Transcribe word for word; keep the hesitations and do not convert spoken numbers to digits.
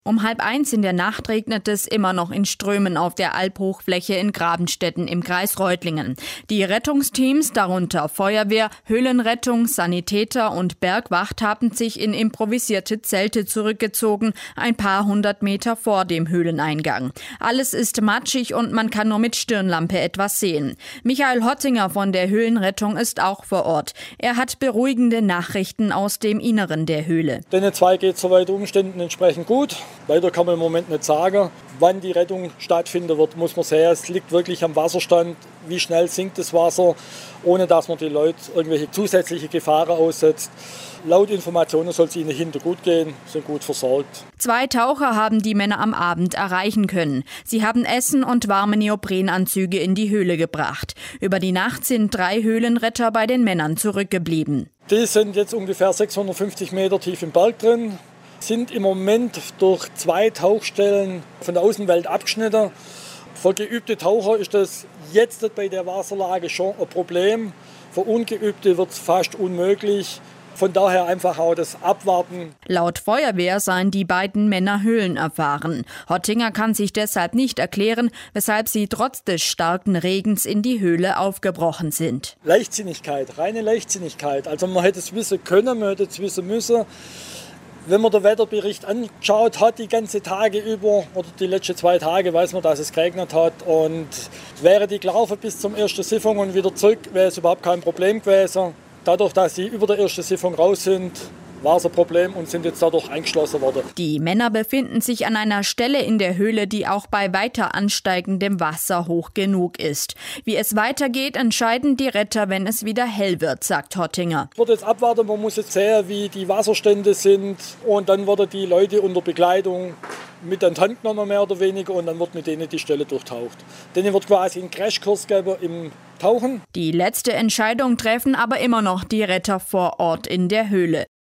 Um halb eins in der Nacht regnet es immer noch in Strömen auf der Albhochfläche in Grabenstetten im Kreis Reutlingen. Die Rettungsteams, darunter Feuerwehr, Höhlenrettung, Sanitäter und Bergwacht, haben sich in improvisierte Zelte zurückgezogen, ein paar hundert Meter vor dem Höhleneingang. Alles ist matschig und man kann nur mit Stirnlampe etwas sehen. Michael Hottinger von der Höhlenrettung ist auch vor Ort. Er hat beruhigende Nachrichten aus dem Inneren der Höhle. Den zwei geht soweit Umständen entsprechend gut. Weiter kann man im Moment nicht sagen. Wann die Rettung stattfinden wird, muss man sehen. Es liegt wirklich am Wasserstand, wie schnell sinkt das Wasser, ohne dass man die Leute irgendwelche zusätzliche Gefahren aussetzt. Laut Informationen soll es ihnen hinter gut gehen, sind gut versorgt. Zwei Taucher haben die Männer am Abend erreichen können. Sie haben Essen und warme Neoprenanzüge in die Höhle gebracht. Über die Nacht sind drei Höhlenretter bei den Männern zurückgeblieben. Die sind jetzt ungefähr sechshundertfünfzig Meter tief im Berg drin, sind im Moment durch zwei Tauchstellen von der Außenwelt abgeschnitten. Für geübte Taucher ist das jetzt bei der Wasserlage schon ein Problem. Für Ungeübte wird es fast unmöglich. Von daher einfach auch das Abwarten. Laut Feuerwehr seien die beiden Männer höhlenerfahren. Hottinger kann sich deshalb nicht erklären, weshalb sie trotz des starken Regens in die Höhle aufgebrochen sind. Leichtsinnigkeit, reine Leichtsinnigkeit. Also man hätte es wissen können, man hätte es wissen müssen. Wenn man den Wetterbericht anschaut hat, die ganze Tage über oder die letzten zwei Tage, weiß man, dass es geregnet hat. Und wäre die gelaufen bis zum ersten Siphon und wieder zurück, wäre es überhaupt kein Problem gewesen. Dadurch, dass sie über der ersten Siphon raus sind, war es ein Problem und sind jetzt dadurch eingeschlossen worden. Die Männer befinden sich an einer Stelle in der Höhle, die auch bei weiter ansteigendem Wasser hoch genug ist. Wie es weitergeht, entscheiden die Retter, wenn es wieder hell wird, sagt Hottinger. Ich würde jetzt abwarten, man muss jetzt sehen, wie die Wasserstände sind und dann werden die Leute unter Begleitung mit an die Hand genommen, mehr oder weniger, und dann wird mit denen die Stelle durchtaucht. Denen wird quasi einen Crashkurs geben im Tauchen. Die letzte Entscheidung treffen aber immer noch die Retter vor Ort in der Höhle.